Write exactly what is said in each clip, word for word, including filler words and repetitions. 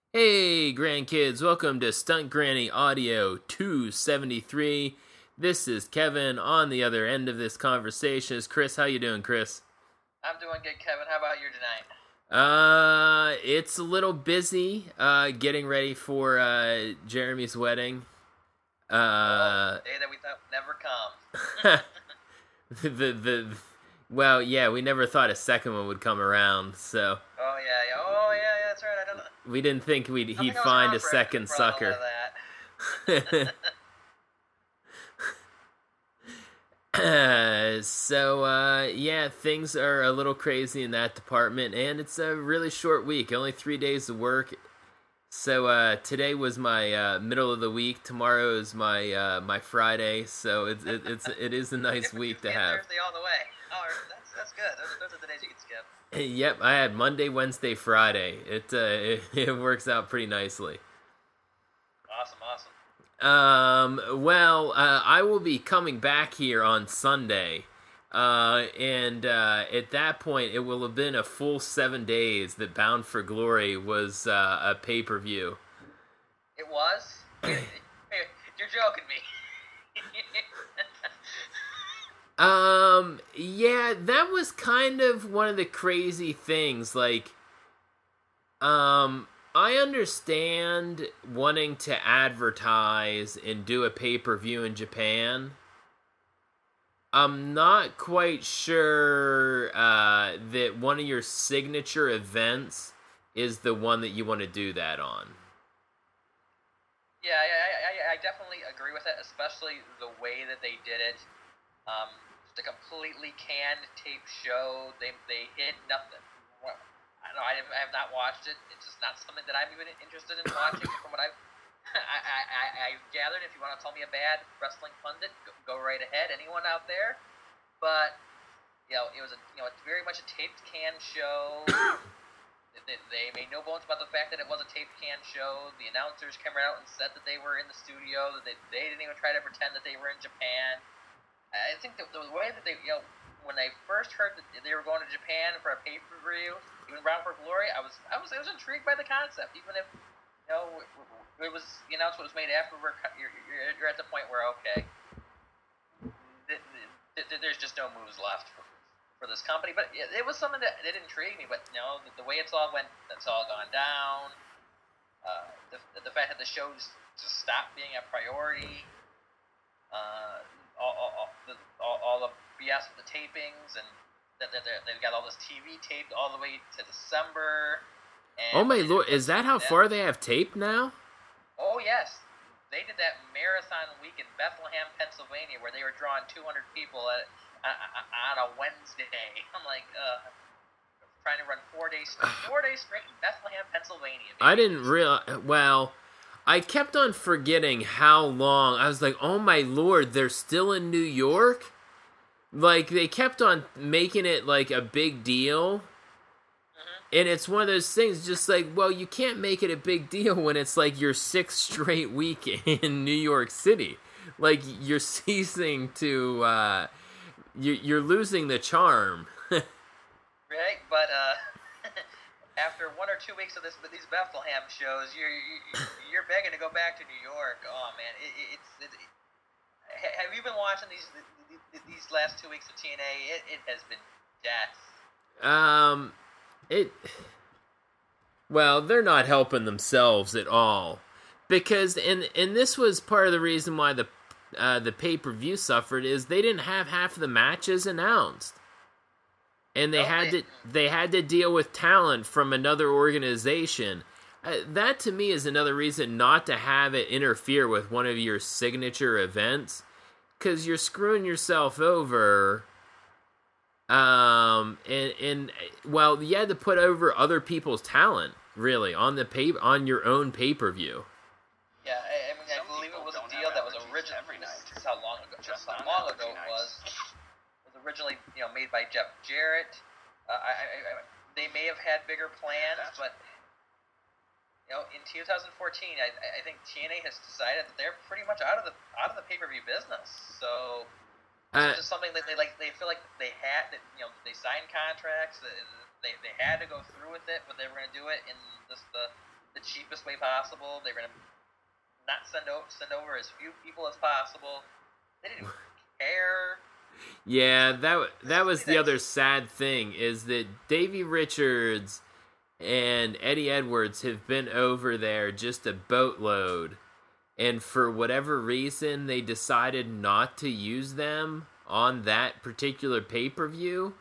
Hey, grandkids, welcome to Stunt Granny Audio two seventy-three. This is Kevin. On the other end of this conversation is Chris. How you doing, Chris? I'm doing good, Kevin. How about you tonight? Uh, it's a little busy, uh, getting ready for, uh, Jeremy's wedding. Oh, Uh, the day that we thought never comes. the, the, the, well, yeah, we never thought a second one would come around, so. Oh, yeah, yeah. Oh, yeah, yeah, that's right. I don't know. We didn't think we'd, I he'd think I was find around a for second for a little sucker. of that. Uh, so, uh, yeah, things are a little crazy in that department, and it's a really short week, only three days of work. So, uh, today was my, uh, middle of the week, tomorrow is my, uh, my Friday, so it's, it, it's, it is a nice Different week to Tuesday and have. Thursday all the way. Oh, that's, that's good. Those, those are the days you can skip. Yep, I had Monday, Wednesday, Friday. It, uh, it, it works out pretty nicely. Awesome, awesome. Um, well, uh, I will be coming back here on Sunday, uh, and, uh, at that point, it will have been a full seven days that Bound for Glory was, uh, a pay-per-view. It was? You're joking me. Um, yeah, that was kind of one of the crazy things, like, um... I understand wanting to advertise and do a pay-per-view in Japan. I'm not quite sure uh, that one of your signature events is the one that you want to do that on. Yeah, I, I, I definitely agree with it, especially the way that they did it. Um, just a completely canned tape show. They they hit nothing. I don't know. I have, I have not watched it. It's just not something that I'm even interested in watching. From what I've, I, I, I, I've gathered, if you want to tell me a bad wrestling pundit, go, go right ahead. Anyone out there? But you know, it was a you know, it's very much a taped can show. they, they made no bones about the fact that it was a taped can show. The announcers came out and said that they were in the studio. That they, they didn't even try to pretend that they were in Japan. I think that the way that they, you know, when I first heard that they were going to Japan for a pay-per-view, even Bound for Glory, I was, I was, I was intrigued by the concept. Even if, you know, it was the announcement was made after we're, you're, you're, you're at the point where okay, th- th- th- there's just no moves left for, for this company. But it, it was something that it intrigued me. But you know, the, the way it's all went, that's all gone down. Uh, the the fact that the show just, just stopped being a priority. Uh, all, all, all, the, all, all the B S with the tapings, and that they've got all this T V taped all the way to December. And oh my lord, is that how far they have taped now? Oh yes, they did that marathon week in Bethlehem, Pennsylvania, where they were drawing two hundred people at, on a Wednesday. I'm like, uh, trying to run four days, four days straight in Bethlehem, Pennsylvania. Baby. I didn't realize. Well, I kept on forgetting how long. I was like, oh my lord, they're still in New York? Like, they kept on making it, like, a big deal. Mm-hmm. And it's one of those things, just like, well, you can't make it a big deal when it's, like, your sixth straight week in New York City. Like, you're ceasing to, uh, you're, you're losing the charm. Right, but, uh, after one or two weeks of this, these Bethlehem shows, you're, you're begging to go back to New York. Oh, man, it, it's, it, it, have you been watching these these last two weeks of T N A? It, it has been death. Um, it. Well, they're not helping themselves at all, because and and this was part of the reason why the uh, the pay per view suffered is they didn't have half of the matches announced, and they no, had they, to they had to deal with talent from another organization. Uh, that to me is another reason not to have it interfere with one of your signature events, because you're screwing yourself over. Um, and and well, you had to put over other people's talent, really, on the pay on your own pay per view. Yeah, I, I mean, I believe it was a deal that was originally every night. Just how long ago? Just how long ago it was. It was originally, you know, made by Jeff Jarrett. Uh, I, I, I, they may have had bigger plans, but. You know, in two thousand fourteen, I, I think T N A has decided that they're pretty much out of the out of the pay-per-view business. So uh, it's just something that they like. They feel like they had that. You know, they signed contracts. They they had to go through with it, but they were going to do it in this the the the cheapest way possible. They were going to not send over, send over as few people as possible. They didn't care. Yeah, that that was the other sad thing, is that Davey Richards and Eddie Edwards have been over there just a boatload, and for whatever reason they decided not to use them on that particular pay-per-view.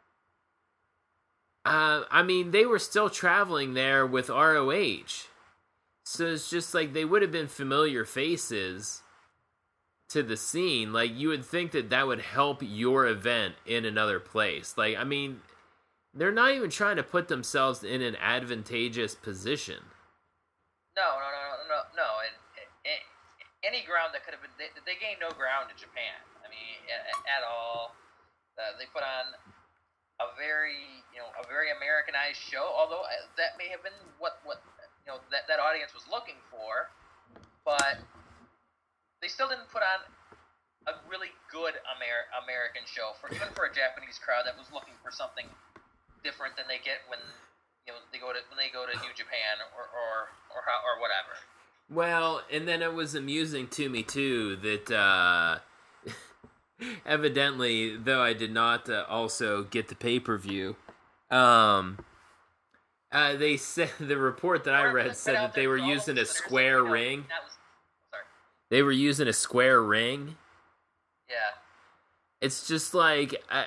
Uh, I mean, they were still traveling there with R O H, so it's just like they would have been familiar faces to the scene. Like, you would think that that would help your event in another place. Like, I mean, they're not even trying to put themselves in an advantageous position. No, no, no, no, no, no. And, and any ground that could have been, they, they gained no ground in Japan. I mean, at, at all. Uh, they put on a very, you know, a very Americanized show. Although that may have been what, what you know, that that audience was looking for, but they still didn't put on a really good Amer- American show for even for a Japanese crowd that was looking for something different than they get when, you know, they go to when they go to New Japan or or or, how, or whatever. Well, and then it was amusing to me too that uh, evidently, though I did not uh, also get the pay per view, um, uh, they said the report that I read said that they were using a square ring. They were using a square ring. Yeah. It's just like, I,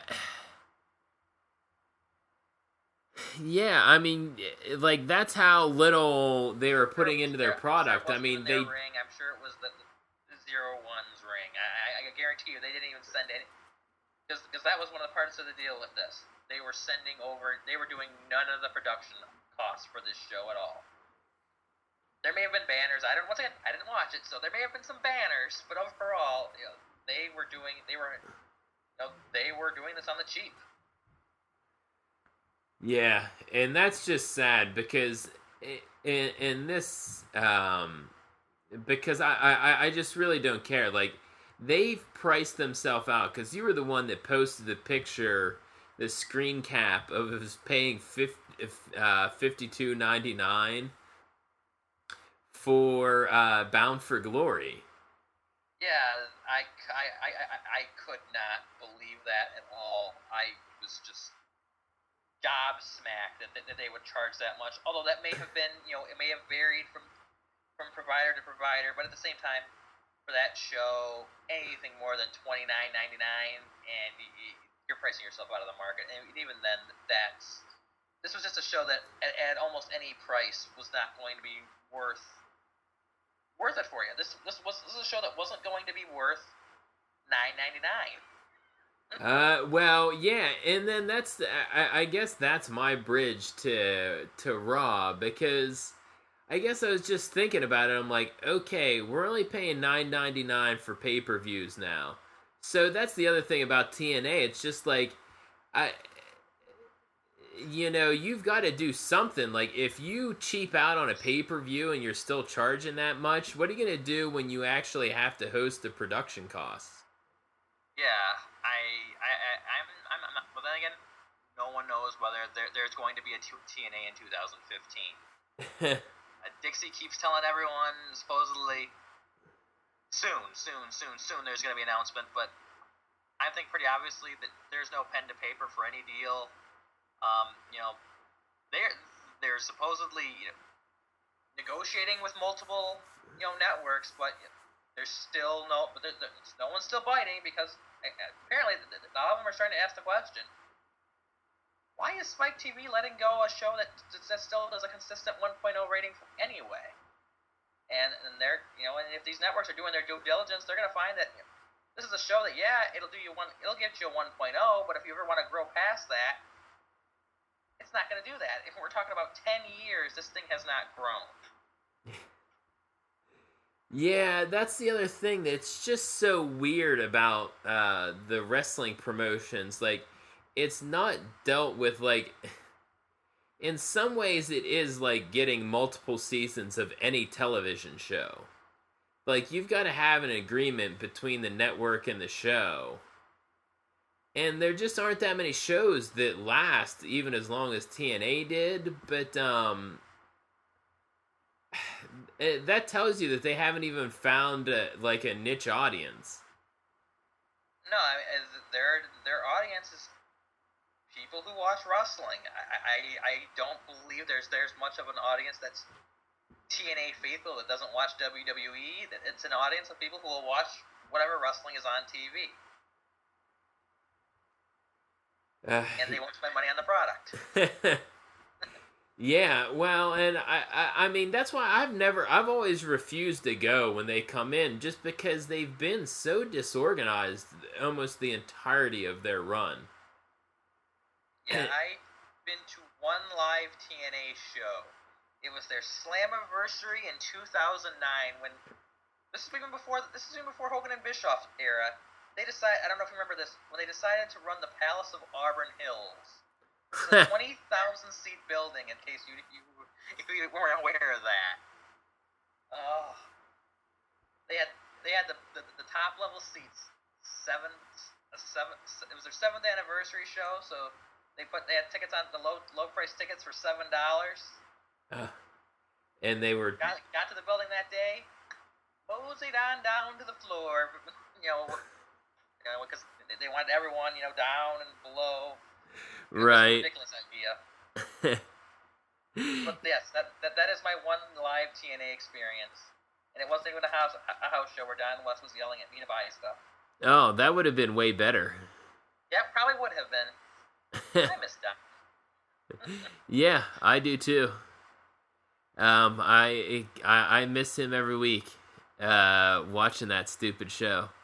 yeah, I mean, like, that's how little they were putting into their product. I mean, they. Ring. I'm sure it was the, the Zero One's ring. I, I, I guarantee you, they didn't even send any, because because that was one of the parts of the deal with this. They were sending over. They were doing none of the production costs for this show at all. There may have been banners. I don't. Once again, I didn't watch it, so there may have been some banners. But overall, you know, they were doing. They were. You know, they were doing this on the cheap. Yeah, and that's just sad because in, in this, um, because I, I I just really don't care. Like, they've priced themselves out, because you were the one that posted the picture, the screen cap of us paying fifty uh fifty two ninety nine. For uh, Bound for Glory. Yeah, I, I, I, I, I could not believe that at all. I was just gobsmacked that, that they would charge that much. Although that may have been, you know, it may have varied from from provider to provider, but at the same time, for that show, anything more than twenty-nine ninety-nine, and you're pricing yourself out of the market. And even then, that's this was just a show that at, at almost any price was not going to be worth. worth it for you. This this was this is a show that wasn't going to be worth nine ninety-nine. Uh, well, yeah, and then that's the, I, I guess that's my bridge to to Raw, because I guess I was just thinking about it. I'm like, okay, we're only paying nine ninety-nine for pay per views now, so that's the other thing about T N A. It's just like, I. You know, you've got to do something. Like, if you cheap out on a pay-per-view and you're still charging that much, what are you going to do when you actually have to host the production costs? Yeah, I, I, I I'm, I'm, I'm not, but then again, no one knows whether there, there's going to be a T N A in two thousand fifteen. uh, Dixie keeps telling everyone, supposedly, soon, soon, soon, soon, there's going to be an announcement, but I think pretty obviously that there's no pen to paper for any deal. Um, you know, they're they're supposedly you know, negotiating with multiple you know networks, but there's still no, but there, there, no one's still biting, because apparently all of them are starting to ask the question: why is Spike T V letting go a show that, that still does a consistent one point oh rating anyway? And and they're you know, and if these networks are doing their due diligence, they're gonna find that you know, this is a show that yeah, it'll do you one, it'll get you a one point oh, but if you ever want to grow past that, it's not going to do that. If we're talking about ten years, this thing has not grown. Yeah, that's the other thing that's just so weird about uh, the wrestling promotions. Like, it's not dealt with, like, in some ways it is like getting multiple seasons of any television show. Like, you've got to have an agreement between the network and the show. And there just aren't that many shows that last even as long as T N A did. But, um... it, that tells you that they haven't even found a, like a niche audience. No, I mean, their their audience is people who watch wrestling. I, I I don't believe there's there's much of an audience that's T N A faithful that doesn't watch W W E. It's an audience of people who will watch whatever wrestling is on T V. Uh, and they won't spend money on the product. Yeah, well, and I, I, I mean, that's why I've never, I've always refused to go when they come in, just because they've been so disorganized almost the entirety of their run. Yeah, I've been to one live T N A show. It was their Slammiversary in two thousand nine, when, this is even before, this is even before Hogan and Bischoff era. They decided, I don't know if you remember this, when they decided to run the Palace of Auburn Hills. It's a twenty thousand seat building, in case you, you if you weren't aware of that. Oh, they had they had the the, the top level seats. Seven, a seven. It was their seventh anniversary show, so they put they had tickets on the low low price tickets for seven dollars. Uh, and they were got, got to the building that day, moseyed on down to the floor. You know, you know, because they wanted everyone, you know, down and below. Right. Ridiculous idea. But yes, that, that that is my one live T N A experience, and it wasn't even a house a house show where Don West was yelling at me to buy stuff. Oh, that would have been way better. Yeah, probably would have been. I miss Don. Yeah, I do too. Um, I, I I miss him every week. Uh, watching that stupid show.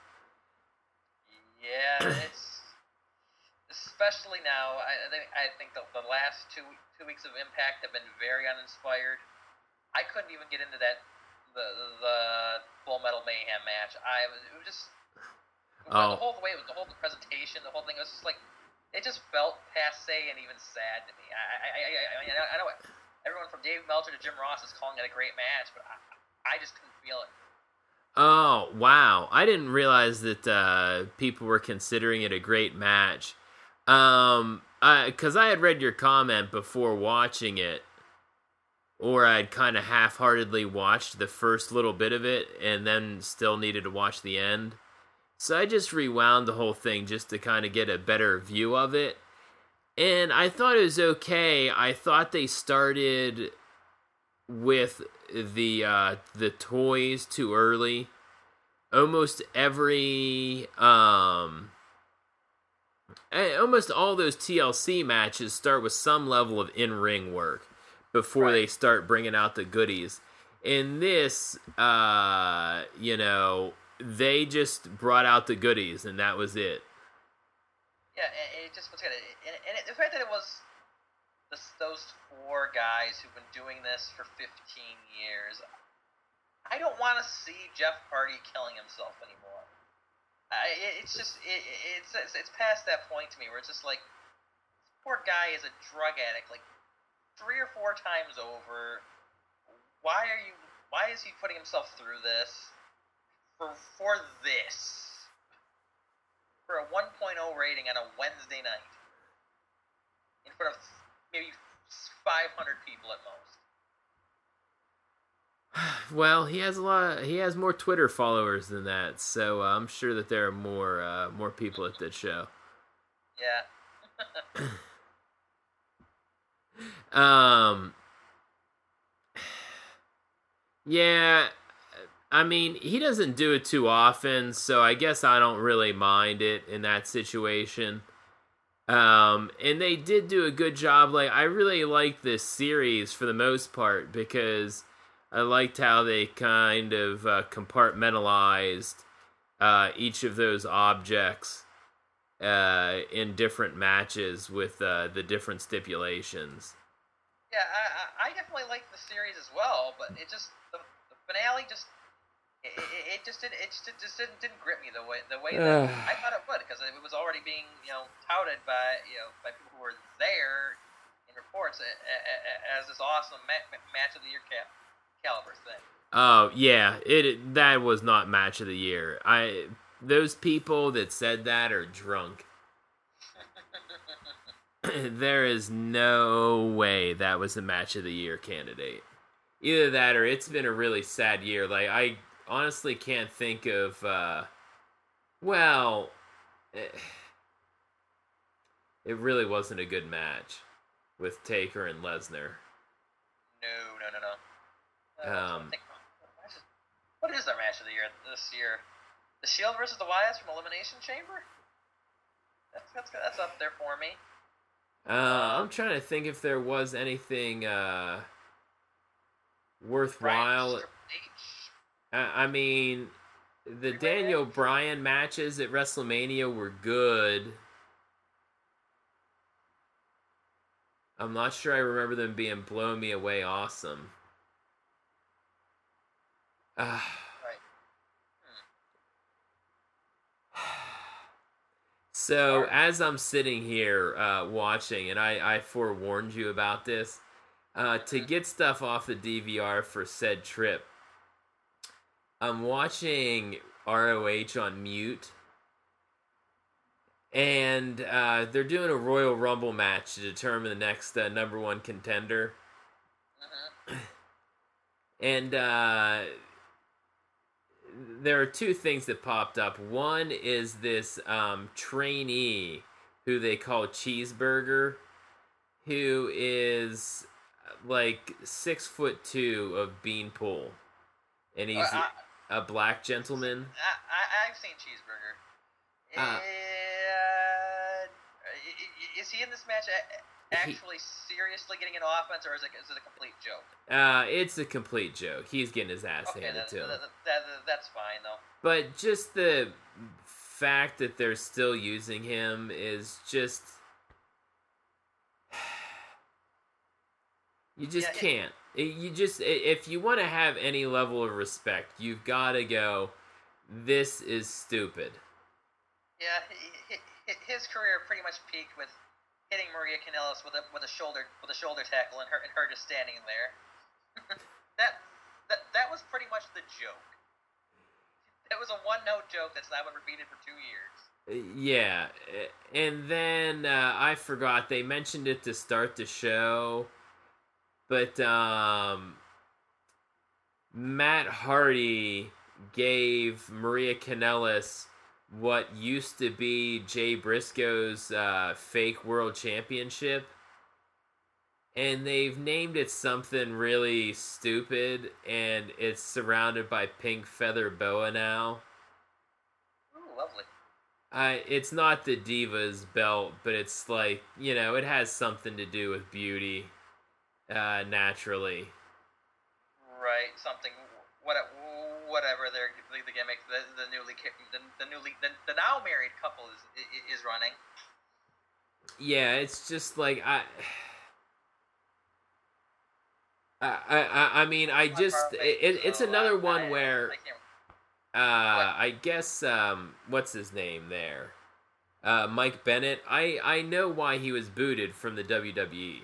Yeah, it's. Especially now, I think I think the, the last two two weeks of Impact have been very uninspired. I couldn't even get into that the the Full Metal Mayhem match. I was it was just oh. the whole way it was the whole presentation, the whole thing. It was just like it just felt passe and even sad to me. I I I I, I know everyone from Dave Meltzer to Jim Ross is calling it a great match, but I, I just couldn't feel it. Oh wow! I didn't realize that uh, people were considering it a great match. Um, because I, I had read your comment before watching it, or I'd kind of half-heartedly watched the first little bit of it, and then still needed to watch the end. So I just rewound the whole thing just to kind of get a better view of it, and I thought it was okay. I thought they started with the uh, the toys too early. Almost every um. Almost all those T L C matches start with some level of in-ring work before right. they start bringing out the goodies. In this, uh, you know, they just brought out the goodies, and that was it. Yeah, and it just was good. And, and it, the fact that it was this, those four guys who've been doing this for fifteen years, I don't want to see Jeff Hardy killing himself anymore. I, it's just it, it's, it's it's past that point to me where it's just like this poor guy is a drug addict like three or four times over. Why are you? Why is he putting himself through this for for this for a one point oh rating on a Wednesday night in front of maybe five hundred people at most? Well, he has a lot. Of, he has more Twitter followers than that, so uh, I'm sure that there are more uh, more people at that show. Yeah. um. Yeah, I mean, he doesn't do it too often, so I guess I don't really mind it in that situation. Um, and they did do a good job. Like, I really like this series for the most part because I liked how they kind of uh, compartmentalized uh, each of those objects uh, in different matches with uh, the different stipulations. Yeah, I, I definitely liked the series as well, but it just the, the finale just it, it, it just didn't it just, it just didn't, didn't grip me the way the way that I thought it would, because it was already being you know touted by you know by people who were there in reports as this awesome match of the year cap. Caliber thing. Oh yeah, it that was not match of the year. I those people that said that are drunk. There is no way that was the match of the year candidate. Either that or it's been a really sad year. Like, I honestly can't think of, uh, well, it, it really wasn't a good match with Taker and Lesnar. No, no, no, no. Uh, Um, think, what is their match of the year this year? The Shield versus the Wyatts from Elimination Chamber? That's that's that's up there for me. uh, I'm trying to think if there was anything uh, worthwhile. I, I mean, the Daniel Bryan matches at WrestleMania were good. I'm not sure I remember them being blow me away awesome. Uh, right. Hmm. So, as I'm sitting here uh, watching, and I, I forewarned you about this, uh, to get stuff off the D V R for said trip, I'm watching R O H on mute, and uh, they're doing a Royal Rumble match to determine the next uh, number one contender. Uh-huh. And uh, there are two things that popped up. One is this um, trainee who they call Cheeseburger, who is like six foot two of Beanpole, and he's uh, I, a black gentleman. I, I, I've seen Cheeseburger. Uh, uh, is he in this match actually he, seriously getting into offense, or is it, is it a complete joke? Uh, it's a complete joke. He's getting his ass okay, handed that, to him. That, that, that, that's fine, though. But just the fact that they're still using him is just... You just yeah, can't. It, you just... If you want to have any level of respect, you've got to go, this is stupid. Yeah, he, he, his career pretty much peaked with hitting Maria Kanellis with a with a shoulder with a shoulder tackle and her and her just standing there. that that that was pretty much the joke. That was a one note joke that's now been repeated for two years. Yeah, and then uh, I forgot they mentioned it to start the show, but um, Matt Hardy gave Maria Kanellis what used to be Jay Briscoe's uh, fake world championship, and they've named it something really stupid, and it's surrounded by pink feather boa now. Ooh, lovely. Uh, it's not the Divas belt, but it's like, you know, it has something to do with beauty, uh, naturally. Right, something, what, whatever their the gimmick, the, the newly the, the newly the, the now married couple is is running. Yeah, it's just like I, I, I, I mean, I just it, it's another one where, uh, I guess um, what's his name there, uh, Mike Bennett. I I know why he was booted from the W W E.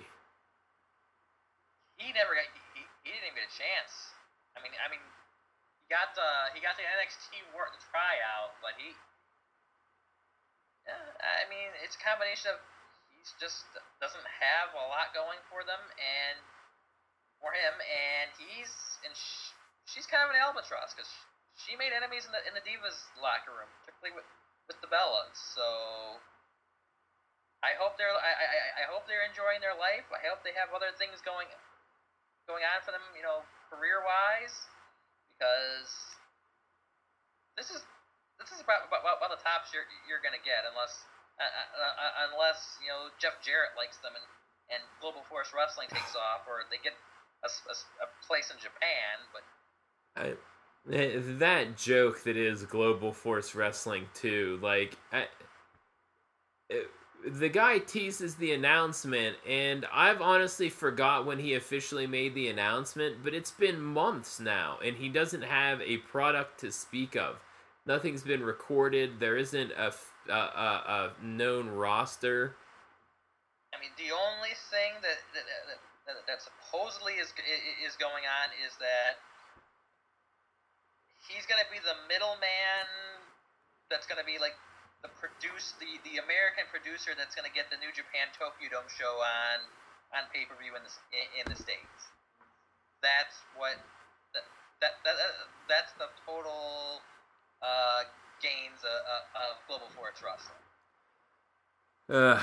He never got. He, he didn't even get a chance. I mean, I mean. He got the he got the N X T work the tryout, but he, yeah, I mean, it's a combination of he's just doesn't have a lot going for them and for him, and he's and she, she's kind of an albatross because she made enemies in the in the Divas locker room, particularly with with the Bellas. So I hope they're I, I I hope they're enjoying their life. I hope they have other things going going on for them, you know, career wise. Because this is this is about about, about the tops you're you're gonna get unless uh, uh, unless you know Jeff Jarrett likes them and, and Global Force Wrestling takes off or they get a, a, a place in Japan. But I, that joke that is Global Force Wrestling too, like I, it, the guy teases the announcement, and I've honestly forgot when he officially made the announcement, but it's been months now, and he doesn't have a product to speak of. Nothing's been recorded. There isn't a, a, a, a known roster. I mean, the only thing that that, that, that supposedly is is going on is that he's going to be the middleman that's going to be like the produce the, the American producer that's going to get the New Japan Tokyo Dome show on on pay-per-view in the in the States. that's what that that, that that's the total uh, gains of, of Global Force Wrestling. Uh,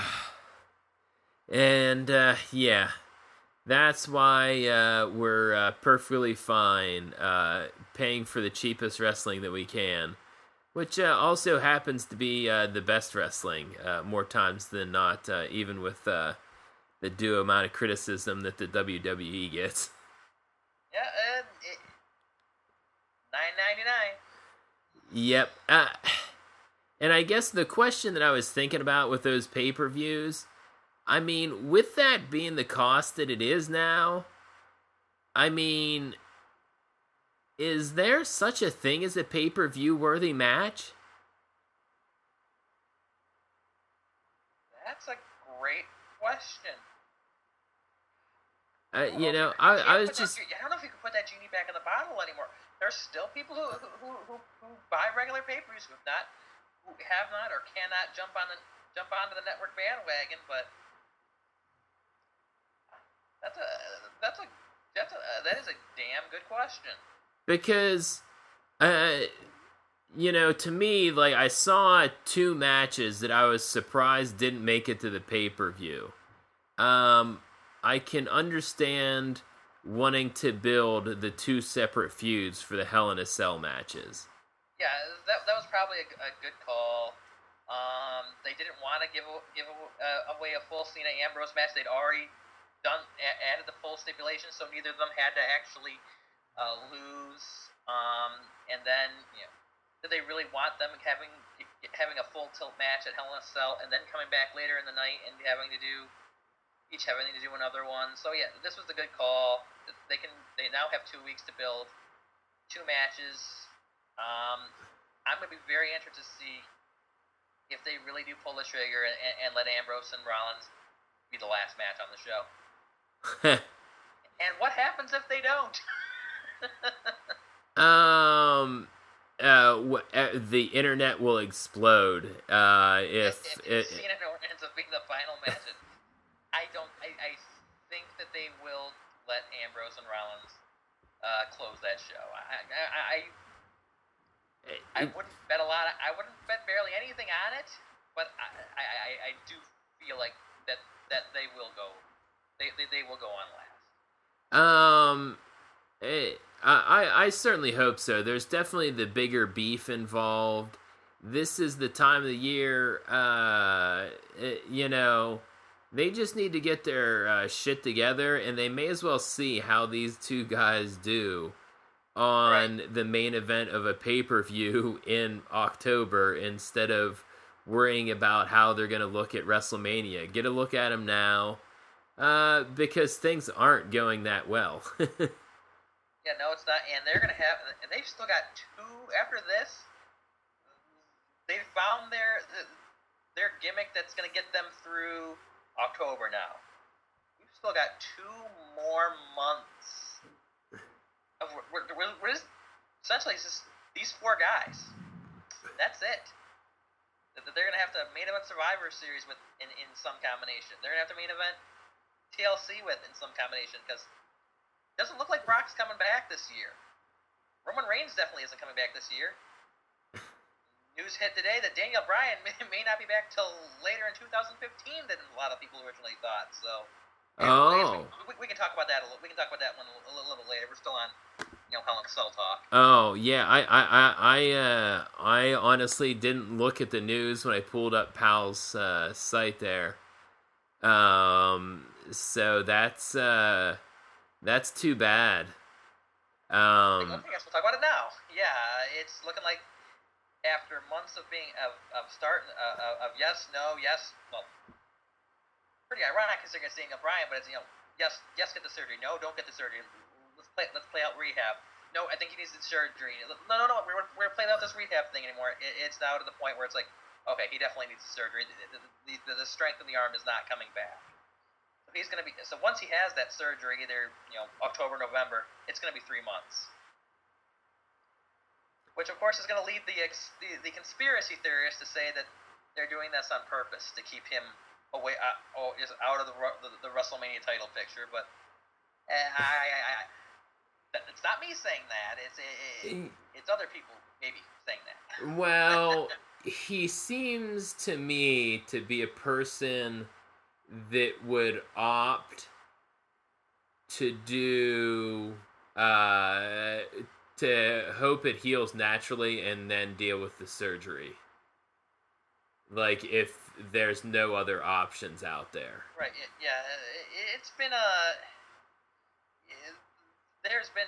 and uh, yeah, that's why uh, we're uh, perfectly fine uh, paying for the cheapest wrestling that we can, which uh, also happens to be uh, the best wrestling uh, more times than not, uh, even with uh, the due amount of criticism that the W W E gets. Yeah, uh, it, nine ninety-nine. Yep. Uh, and I guess the question that I was thinking about with those pay-per-views, I mean, with that being the cost that it is now, I mean, is there such a thing as a pay-per-view worthy match? That's a great question. Uh, you know, I, I was just... That, I don't know if you can put that genie back in the bottle anymore. There's still people who who, who, who buy regular pay-per-views who have not, who have not or cannot jump on the jump onto the network bandwagon. But that's a that's a that's a that is a damn good question. Because, uh, you know, to me, like, I saw two matches that I was surprised didn't make it to the pay-per-view. Um, I can understand wanting to build the two separate feuds for the Hell in a Cell matches. Yeah, that that was probably a, a good call. Um, they didn't want to give give uh, away a full Cena Ambrose match. They'd already done added the full stipulation, so neither of them had to actually uh, lose. Um, and then, you know, did they really want them having having a full tilt match at Hell in a Cell and then coming back later in the night and having to do each having to do another one? So yeah, this was the good call. They can they now have two weeks to build two matches. Um, I'm gonna be very interested to see if they really do pull the trigger and, and, and let Ambrose and Rollins be the last match on the show. And what happens if they don't? um, uh, w- uh, the internet will explode. Uh, if, if, if it, Cena ends up being the final match, I don't. I, I think that they will let Ambrose and Rollins uh, close that show. I, I, I, I wouldn't bet a lot. Of, I wouldn't bet barely anything on it, but I, I, I, I do feel like that, that they will go. They, they, they will go on last. Um, it, I, I certainly hope so. There's definitely the bigger beef involved. This is the time of the year. Uh, it, you know. They just need to get their uh, shit together, and they may as well see how these two guys do on right. the main event of a pay-per-view in October instead of worrying about how they're going to look at WrestleMania. Get a look at them now, uh, because things aren't going that well. Yeah, no, it's not, and they're going to have, and they've still got two, after this, they've found their, their gimmick that's going to get them through October now. We've still got two more months. Of, we're, we're, we're just, essentially, it's just these four guys. That's it. They're going to have to main event Survivor Series with in, in some combination. They're going to have to main event T L C with in some combination, because it doesn't look like Brock's coming back this year. Roman Reigns definitely isn't coming back this year. News hit today that Daniel Bryan may, may not be back till later in two thousand fifteen than a lot of people originally thought. So, oh, we, we, we can talk about that. A little, we can talk about that one a little, a little later. We're still on, you know, Hell in a Cell talk. Oh yeah, I I I I, uh, I honestly didn't look at the news when I pulled up Pal's uh, site there. Um, so that's uh, that's too bad. Um, I guess we'll talk about it now. Yeah, it's looking like, after months of being of of start uh, of yes, no, yes, well, pretty ironic considering it's Daniel Bryan, but it's, you know, yes, yes, get the surgery, no, don't get the surgery. Let's play let's play out rehab. No, I think he needs the surgery. No, no, no, we're we're playing out this rehab thing anymore. It, it's now to the point where it's like, okay, he definitely needs the surgery. The, the, the, the strength in the arm is not coming back. So he's gonna be so once he has that surgery, either, you know, October, November, it's gonna be three months. Which, of course, is going to lead the, ex- the the conspiracy theorists to say that they're doing this on purpose to keep him away, uh, oh, just out of the, the the WrestleMania title picture. But uh, I, I, I It's not me saying that. It's it, it's other people maybe saying that. Well, he seems to me to be a person that would opt to do uh to hope it heals naturally and then deal with the surgery. Like if there's no other options out there. Right. Yeah. It's been a. There's been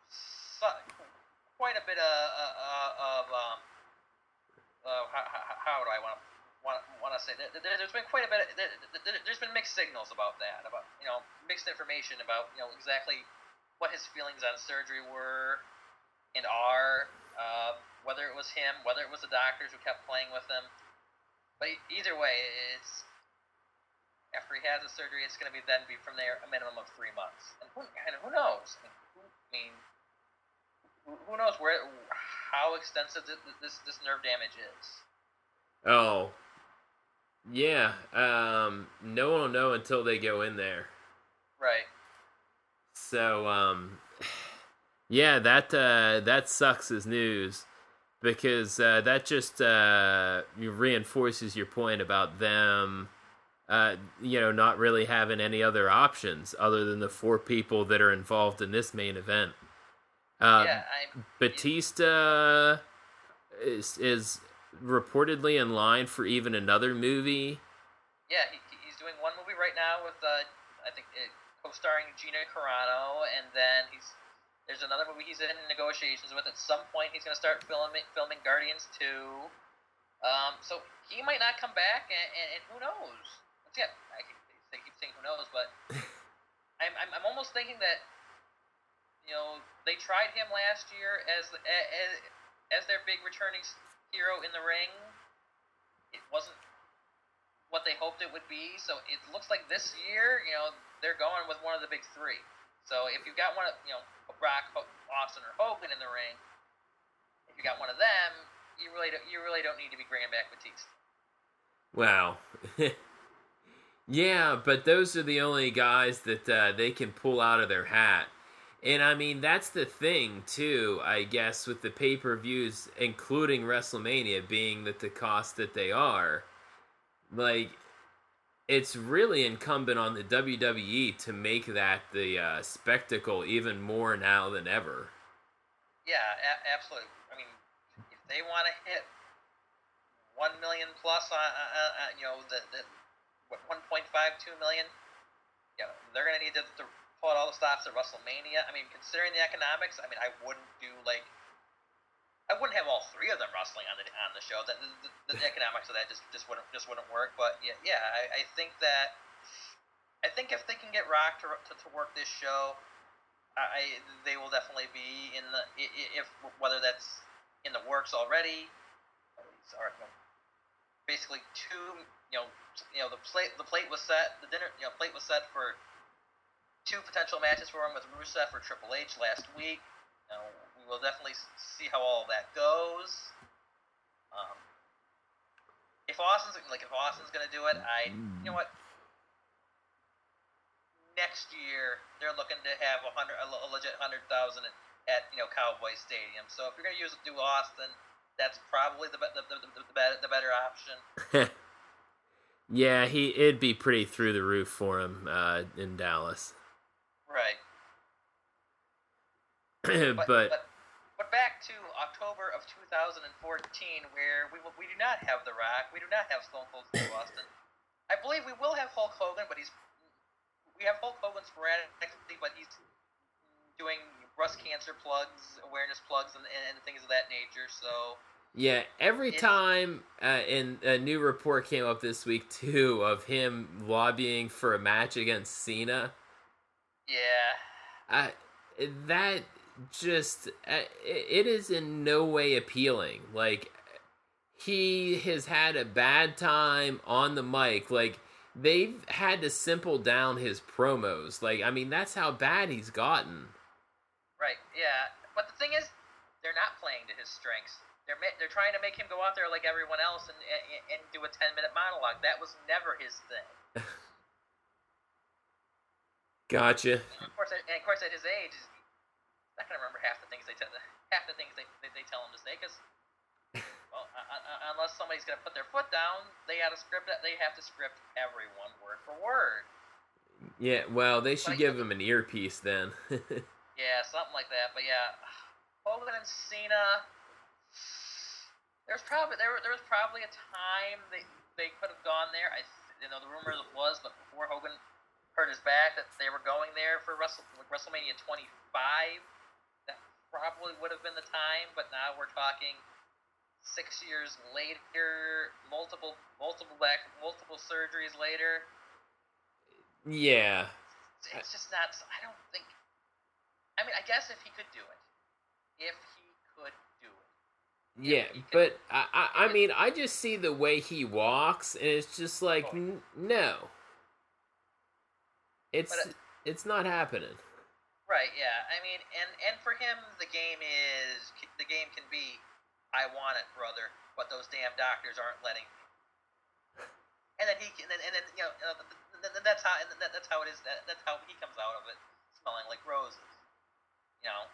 quite a bit of, of um. Uh, how, how do I want to want, want to say? There, there's been quite a bit. Of, there, there's been mixed signals about that. About you know mixed information about you know exactly what his feelings on surgery were and are. Uh, whether it was him, whether it was the doctors who kept playing with him. But either way, it's after he has the surgery, it's going to be then be from there a minimum of three months. And who, and who knows? I mean, who, I mean, who, who knows where, how extensive this, this this nerve damage is? Oh, yeah. Um, no one will know until they go in there. Right. So, um, yeah, that uh, that sucks as news. Because uh, that just uh, reinforces your point about them, uh, you know, not really having any other options other than the four people that are involved in this main event. Uh, yeah, I'm, Batista is is reportedly in line for even another movie. Yeah, he, he's doing one movie right now with, uh, I think, it, co-starring Gina Carano, and then he's. There's another movie he's in negotiations with. At some point, he's going to start filming filming Guardians two. Um, so he might not come back, and, and, and who knows? Yeah, I keep, I keep saying who knows, but I'm, I'm I'm almost thinking that you know they tried him last year as as as their big returning hero in the ring. It wasn't what they hoped it would be. So it looks like this year, you know, they're going with one of the big three. So if you've got one of, you know, Brock, Austin, or Hogan in the ring, if you got one of them, you really don't, you really don't need to be bringing back Batista. Wow. Yeah, but those are the only guys that uh, they can pull out of their hat. And I mean, that's the thing, too, I guess, with the pay-per-views, including WrestleMania, being that the cost that they are. Like, it's really incumbent on the W W E to make that the uh, spectacle even more now than ever. Yeah, a- absolutely. I mean, if they want to hit one million plus on, uh, uh, you know, the, the what, one point five two million, you know, they're going to need to, to pull out all the stops at WrestleMania. I mean, considering the economics, I mean, I wouldn't do, like, I wouldn't have all three of them wrestling on the on the show. The, the, the economics of that just, just wouldn't just wouldn't work. But yeah, yeah, I, I think that I think if they can get Rock to to, to work this show, I they will definitely be in the if whether that's in the works already, or you know, basically two you know you know the plate the plate was set the dinner you know plate was set for two potential matches for him with Rusev or Triple H last week. You know, we will definitely see how all that goes. Um, if Austin's like if Austin's gonna do it, I you know what? Next year they're looking to have a hundred a legit hundred thousand at you know Cowboy Stadium. So if you're gonna use do Austin, that's probably the the the, the, the, better, the better option. Yeah, he it'd be pretty through the roof for him uh, in Dallas. Right. but, but, but but back to October of two thousand fourteen, where we we do not have The Rock, we do not have Stone Cold Steve Austin. I believe we will have Hulk Hogan, but he's we have Hulk Hogan sporadically, but he's doing breast cancer plugs, awareness plugs, and, and things of that nature. So yeah, every it's, time, uh, and a new report came up this week too of him lobbying for a match against Cena. Yeah, uh, that. Just, uh, it is in no way appealing. Like, he has had a bad time on the mic. Like, they've had to simple down his promos. Like, I mean, that's how bad he's gotten. Right, yeah. But the thing is, they're not playing to his strengths. They're they're trying to make him go out there like everyone else and and, and do a ten-minute monologue. That was never his thing. Gotcha. And of course, and of course, at his age, not gonna remember half the things they tell half the things they, they, they tell him to say because well, uh, uh, unless somebody's gonna put their foot down, they have to script it. They have to script everyone word for word. Yeah, well, they should But, give him an earpiece then. Yeah, something like that. But yeah, Hogan and Cena. There's probably there there was probably a time they they could have gone there. I you know the rumor was, but before Hogan hurt his back, that they were going there for Wrestle, WrestleMania twenty-five. That probably would have been the time. But now we're talking six years later, multiple multiple back multiple surgeries later. Yeah. It's just not. I don't think. I mean, I guess if he could do it, if he could do it. Yeah, but I, I, I mean, I just see the way he walks, and it's just like, Oh. n- no, it's But, uh, it's not happening. Right. Yeah. I mean, and and for him, the game is the game can be, I want it, brother, but those damn doctors aren't letting me. And then he and then, and then you know uh, that's how and that, that's how it is. That, that's how he comes out of it, smelling like roses. You know.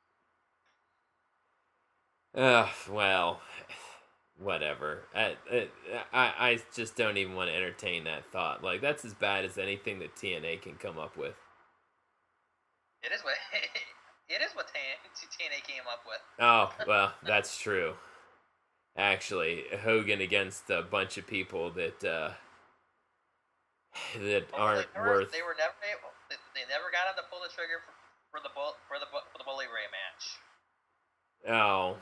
Ugh, well, whatever. I, I, I just don't even want to entertain that thought. Like, that's as bad as anything that T N A can come up with. It is what it is what T N A came up with. Oh, well, that's true. Actually, Hogan against a bunch of people that uh, that Well, aren't they were, worth. They were never able. They, they never got him to pull the trigger for, for the bull, for the for the Bully Ray match. Oh.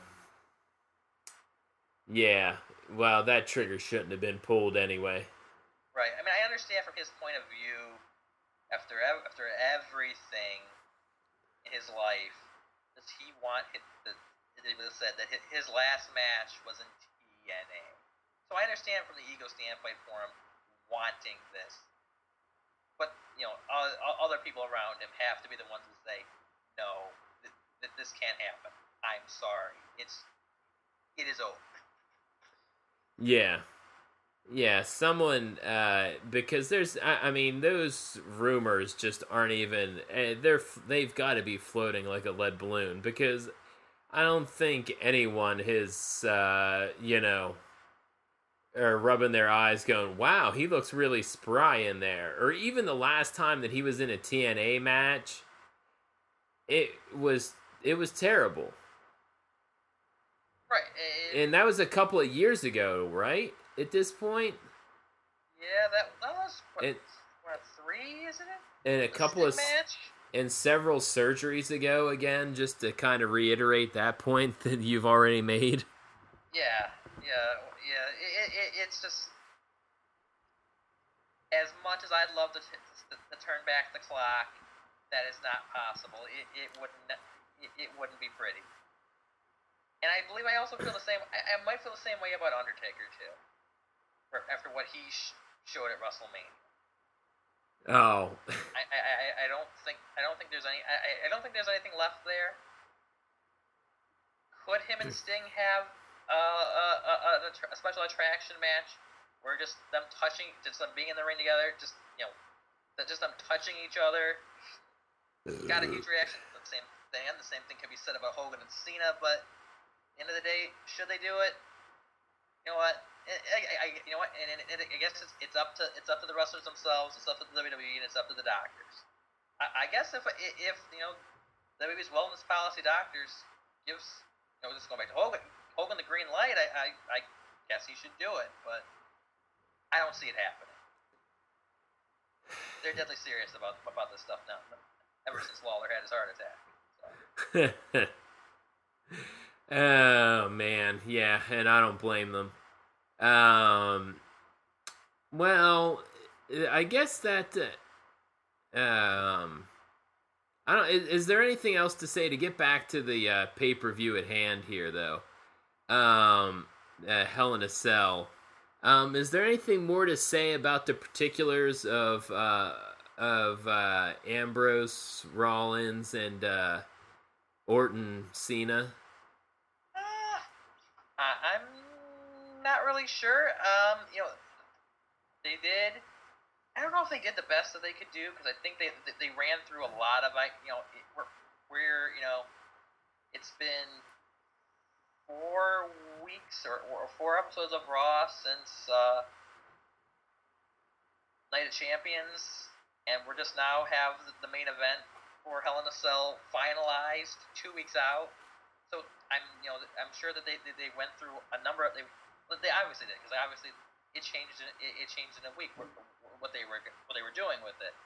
Yeah. Well, that trigger shouldn't have been pulled anyway. Right. I mean, I understand from his point of view, after ev- after everything in his life, does he want it? The, it was said that his last match was in T N A. So I understand from the ego standpoint for him wanting this, but you know, other people around him have to be the ones who say, "No, th- th- this can't happen. I'm sorry. It's it is over." Yeah. Yeah, someone, uh, because there's, I, I mean, those rumors just aren't even, uh, they're, they've got to be floating like a lead balloon, because I don't think anyone has, uh, you know, are rubbing their eyes going, wow, he looks really spry in there. Or even the last time that he was in a T N A match, it was, it was terrible. Right. It, And that was a couple of years ago, right? At this point? Yeah, that, that was, what, It, what, three, isn't it? and a The couple of, stick match? and several surgeries ago, again, just to kind of reiterate that point that you've already made. Yeah, yeah, yeah. It, it, it's just, as much as I'd love to, t- to, to turn back the clock, that is not possible. It, it wouldn't, it, it wouldn't be pretty. And I believe I also feel the same. I, I might feel the same way about Undertaker too. For, after what he sh- showed at WrestleMania. Oh, I, I, I, I don't think I don't think there's any I, I don't think there's anything left there. Could him and Sting have uh, a, a, a, a special attraction match where just them touching, just them being in the ring together, just you know, just them touching each other? Got a huge reaction. The same thing. The same thing can be said about Hogan and Cena, but. End of the day, should they do it? You know what? I, I, I you know what? And, and, and I guess it's, it's up to it's up to the wrestlers themselves. It's up to the W W E, and it's up to the doctors. I, I guess if if you know W W E's wellness policy doctors gives you know just going back to Hogan Hogan the green light, I, I, I guess he should do it, but I don't see it happening. They're deadly serious about about this stuff now. Ever since Lawler had his heart attack. So. Oh man, yeah, and I don't blame them. Um, well, I guess that. Uh, um, I don't. Is, is there anything else to say to get back to the uh, pay per view at hand here, though? Um, uh, Hell in a Cell. Um, is there anything more to say about the particulars of uh, of uh, Ambrose, Rollins, and uh, Orton, Cena? Uh, I'm not really sure. Um, you know, they did. I don't know if they did the best that they could do because I think they they ran through a lot of like you know it, we're we're you know, it's been four weeks or, or four episodes of Raw since uh, Night of Champions, and we're just now have the main event for Hell in a Cell finalized two weeks out. So I'm, you know, I'm sure that they they went through a number of they, they obviously did because obviously it changed in, it, it changed in a week what they were what they were doing with it.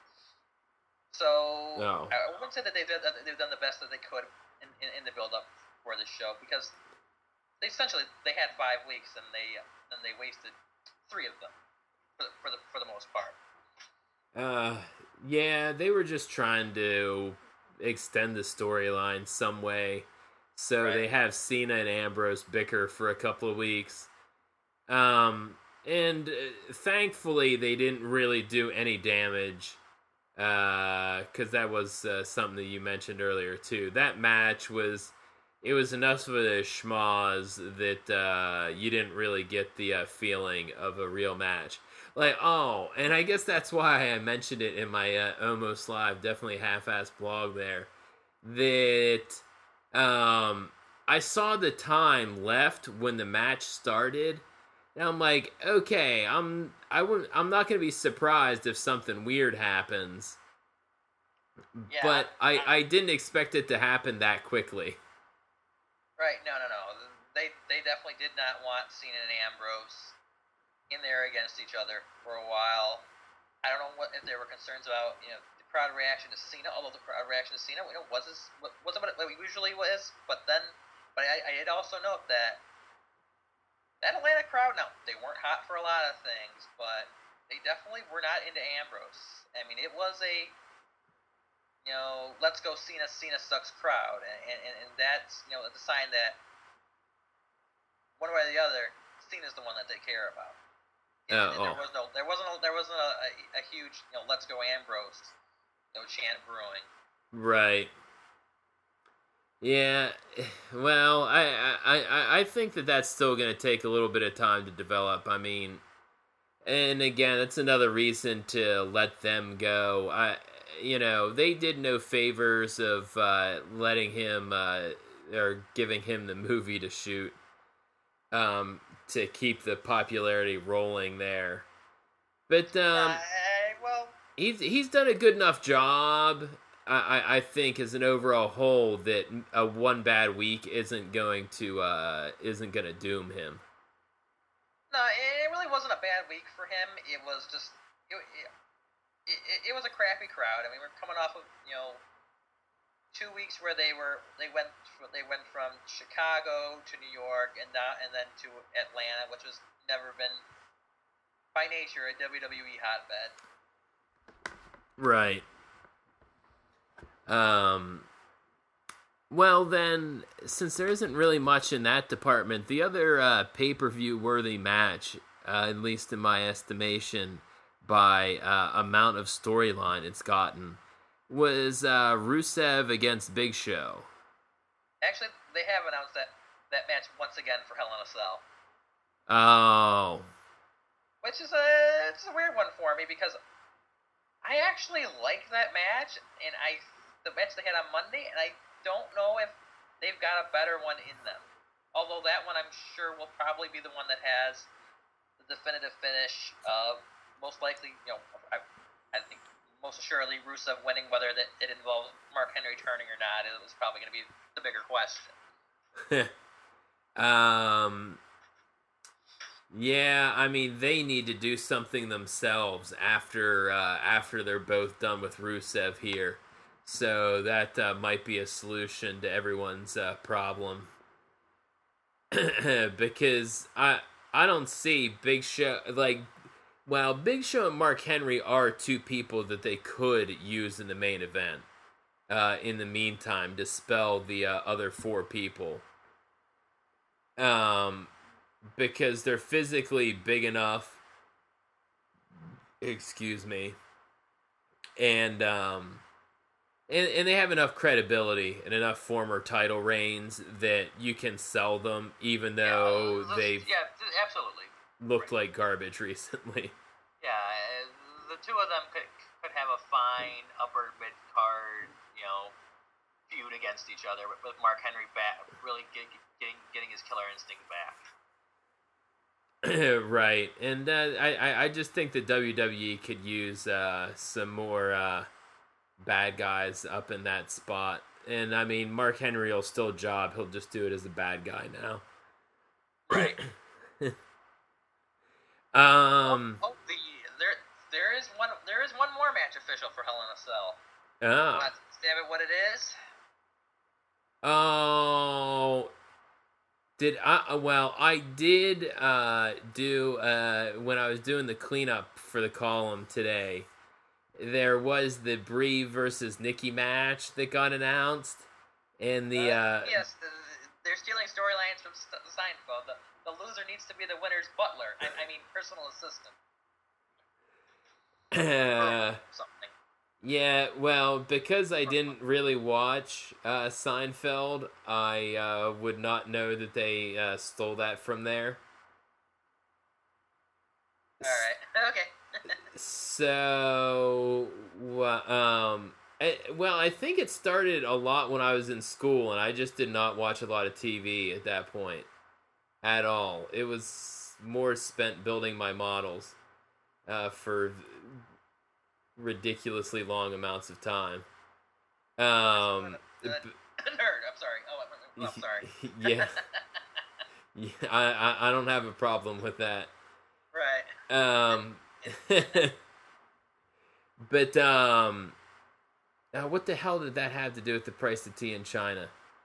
So no. I wouldn't say that they've they've done the best that they could in, in, in the build up for this show because they essentially they had five weeks and they and they wasted three of them for the, for the for the most part. Uh, yeah, they were just trying to extend the storyline some way. So right. They have Cena and Ambrose bicker for a couple of weeks. Um, and uh, thankfully they didn't really do any damage. Uh, cause that was uh, something that you mentioned earlier too. That match was, it was enough of a schmoz that uh, you didn't really get the uh, feeling of a real match. Like, oh, and I guess that's why I mentioned it in my uh, Almost Live, definitely half-assed blog there, that um, I saw the time left when the match started, and I'm like, okay, I'm I wouldn't I'm not gonna be surprised if something weird happens, yeah, but I, I, I didn't expect it to happen that quickly. Right? No, no, no. They they definitely did not want Cena and Ambrose in there against each other for a while. I don't know what if there were concerns about you know the crowd reaction to Cena, although the crowd reaction to Cena you know, was as, wasn't what it usually was. But then, but I, I did also note that that Atlanta crowd, now they weren't hot for a lot of things, but they definitely were not into Ambrose. I mean, it was a you know let's go Cena, Cena sucks crowd, and and, and that's you know the sign that one way or the other, Cena's the one that they care about. And, uh, and oh. there was no, there wasn't, a, there wasn't a, a, a huge, you know, "Let's go Ambrose," you know, chant brewing. Right. Yeah. Well, I, I, I think that that's still going to take a little bit of time to develop. I mean, and again, that's another reason to let them go. I, you know, they did no favors of uh, letting him uh, or giving him the movie to shoot. Um. To keep the popularity rolling there, but um, uh, well, he's he's done a good enough job. I, I, I think as an overall whole that a one bad week isn't going to uh, isn't going to doom him. No, it really wasn't a bad week for him. It was just it it, it, it was a crappy crowd. I mean, we're coming off of you know two weeks where they were they went they went from Chicago to New York and now and then to Atlanta, which has never been by nature a W W E hotbed. Right. Um. Well, then, since there isn't really much in that department, the other uh, pay-per-view worthy match, uh, at least in my estimation, by uh, amount of storyline it's gotten, was uh, Rusev against Big Show. Actually, they have announced that, that match once again for Hell in a Cell. Oh. Which is a, it's a weird one for me because I actually like that match, and I the match they had on Monday, and I don't know if they've got a better one in them. Although that one I'm sure will probably be the one that has the definitive finish of most likely, you know, I, I think most assuredly Rusev winning, whether that it involves Mark Henry turning or not, it was probably going to be the bigger question. um, yeah, I mean, they need to do something themselves after uh, after they're both done with Rusev here. So that uh, might be a solution to everyone's uh, problem. Because I I don't see Big Show, like, well, Big Show and Mark Henry are two people that they could use in the main event. Uh, in the meantime, dispel the uh, other four people. Um, because they're physically big enough. Excuse me. And, um, and, and they have enough credibility and enough former title reigns that you can sell them, even though yeah, they've yeah, absolutely looked like garbage recently. Yeah, the two of them could could have a fine upper mid card, you know, feud against each other with, with Mark Henry back, really get, getting getting his killer instinct back. Right, and uh, I I just think that W W E could use uh, some more uh, bad guys up in that spot. And I mean, Mark Henry will still job; he'll just do it as a bad guy now. Right. um. Oh, oh the, there there is one there is one more match official for Hell in a Cell. Oh. Want to stab at what it is? Oh. Did I? Well, I did uh, do uh, when I was doing the cleanup for the column today. There was the Brie versus Nikki match that got announced, and the uh, uh, yes, the, they're stealing storylines from St- Seinfeld. The, the loser needs to be the winner's butler. I, I mean, personal assistant. Uh, something. Yeah, well, because I didn't really watch uh, Seinfeld, I uh, would not know that they uh, stole that from there. All right. Okay. So, um, I, well, I think it started a lot when I was in school, and I just did not watch a lot of T V at that point at all. It was more spent building my models uh, for ridiculously long amounts of time. Um, the, the nerd. I'm sorry. Oh, I'm, I'm sorry. Yeah, yeah. I, I I don't have a problem with that. Right. Um. But um, now what the hell did that have to do with the price of tea in China?